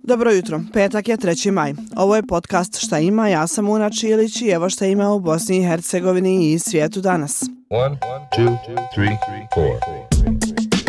Dobro jutro, petak je 3. maj. Ovo je podcast Šta ima, ja sam Una Čilić i evo šta ima u Bosni i Hercegovini i svijetu danas. 1, 2, 3, 4.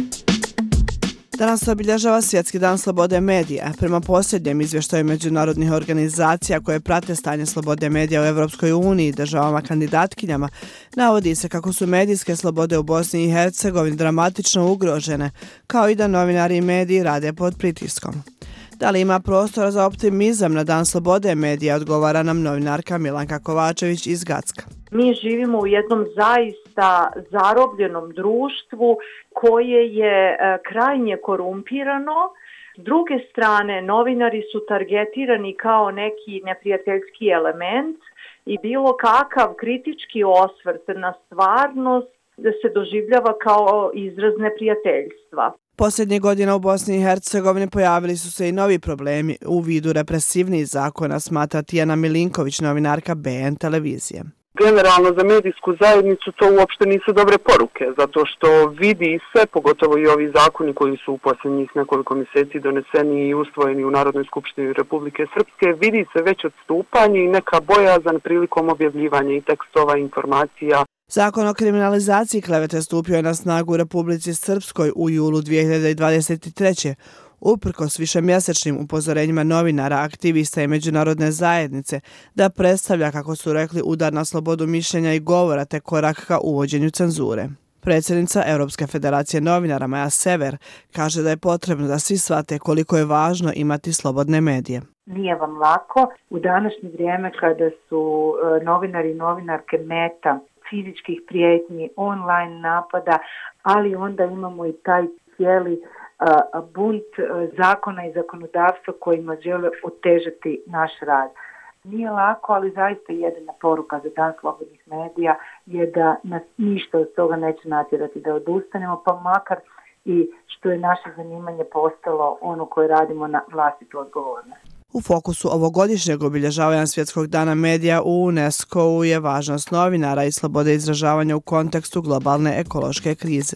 Danas se obilježava Svjetski dan slobode medija. Prema posljednjem izvještaju međunarodnih organizacija koje prate stanje slobode medija u Europskoj uniji i državama kandidatkinjama, navodi se kako su medijske slobode u Bosni i Hercegovini dramatično ugrožene, kao i da novinari i mediji rade pod pritiskom. Da li ima prostora za optimizam na dan slobode medija, odgovara nam novinarka Milanka Kovačević iz Gacka. Mi živimo u jednom zaista zarobljenom društvu koje je krajnje korumpirano. S druge strane, novinari su targetirani kao neki neprijateljski element i bilo kakav kritički osvrt na stvarnost se doživljava kao izraz neprijateljstva. Posljednjih godina u Bosni i Hercegovini pojavili su se i novi problemi u vidu represivnih zakona, smatra Tijana Milinković, novinarka BN televizije. Generalno za medijsku zajednicu to uopšte nisu dobre poruke, zato što vidi se, pogotovo i ovi zakoni koji su u posljednjih nekoliko mjeseci doneseni i usvojeni u Narodnoj skupštini Republike Srpske, vidi se već odstupanje i neka bojazan prilikom objavljivanja i tekstova informacija. Zakon o kriminalizaciji klevete stupio je na snagu u Republici Srpskoj u julu 2023. Uprkos višemjesečnim upozorenjima novinara, aktivista i međunarodne zajednice da predstavlja, kako su rekli, udar na slobodu mišljenja i govora te korak ka uvođenju cenzure. Predsjednica Europske federacije novinara Maja Sever kaže da je potrebno da svi shvate koliko je važno imati slobodne medije. Nije vam lako u današnje vrijeme kada su novinari i novinarke meta fizičkih prijetnji, online napada, ali onda imamo i taj cijeli bunt zakona i zakonodavstva kojima žele otežati naš rad. Nije lako, ali zaista jedina poruka za dan slobodnih medija je da nas ništa od toga neće natjerati da odustanemo, pa makar i što je naše zanimanje postalo ono koje radimo na vlastitu odgovornost. U fokusu ovogodišnjeg obilježavanja Svjetskog dana medija u UNESCO-u je važnost novinara i slobode izražavanja u kontekstu globalne ekološke krize.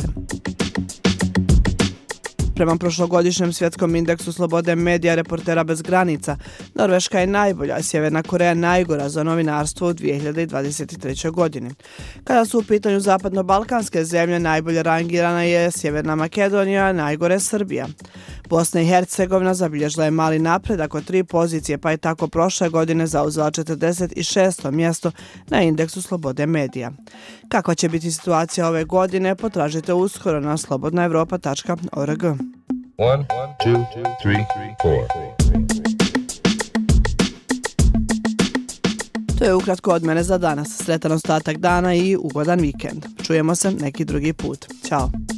Prema prošlogodišnjem svjetskom indeksu slobode medija Reportera bez granica, Norveška je najbolja, a Sjeverna Koreja najgora za novinarstvo u 2023. godini. Kada su u pitanju zapadno-balkanske zemlje, najbolje rangirana je Sjeverna Makedonija, a najgore Srbija. Bosna i Hercegovina zabilježila je mali napredak od 3 pozicije, pa je tako prošle godine zauzela 46. mjesto na indeksu slobode medija. Kakva će biti situacija ove godine, potražite uskoro na slobodnaevropa.org. 1, 2, 3, 4. To je ukratko od mene za danas. Sretan ostatak dana i ugodan vikend. Čujemo se neki drugi put. Ćao.